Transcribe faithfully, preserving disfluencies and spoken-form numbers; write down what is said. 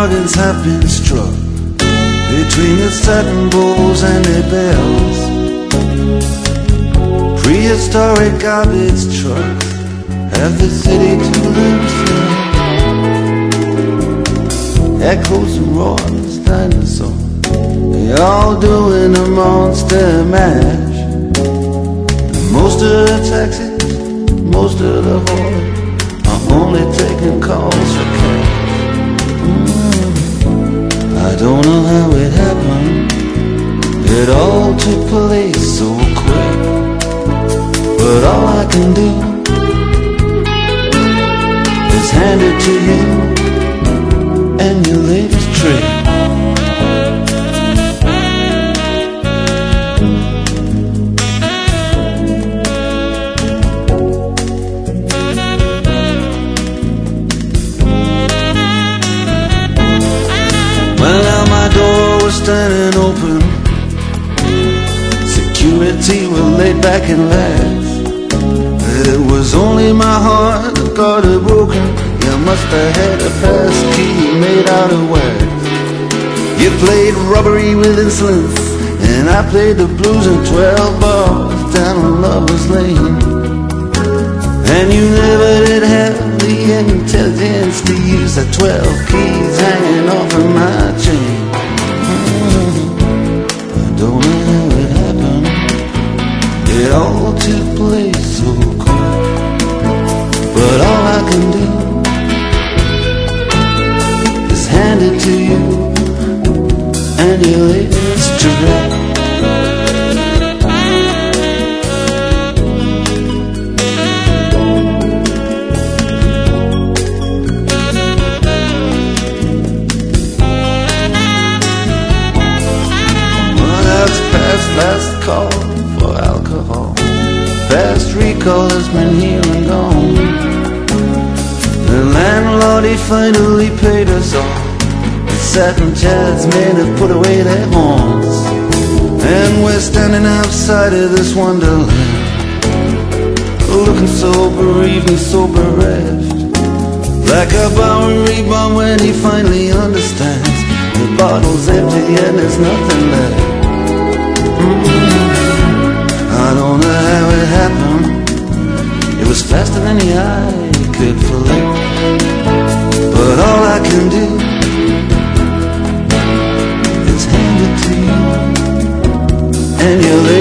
bargains have been struck between the satin bowls and their bells. Prehistoric garbage trucks have the city to themselves. Echoes and roars, dinosaurs, they all doing a monster mash. And most of the taxis, most of the haulers are only taking calls for cash. mm. I don't know how it happened, it all took place so quick. But all I can do is hand it to you and your latest trick. Well, now my door was standing open, security were laid back and laughed. It was only my heart that got it broken. You must have had a pass key made out of wax. You played robbery with insolence, and I played the blues in twelve bars down on Lover's Lane. And you never did have the intelligence to use the twelve keys hanging off of my chain. I don't know how it happened, it all took place so quick. But all I can do is hand it to you and your latest trick. Well, that's past last call for alcohol. Fast recall has been here and gone. The landlord, he finally paid us all. The satin chairs men have put away their horns, and we're standing outside of this wonderland, looking so bereaved and so bereft, like a Bowery bomb when he finally understands the bottle's empty and there's nothing left. mm-hmm. I don't know how it happened, it was faster than the eye could flick. But all I can do is hand it to you and your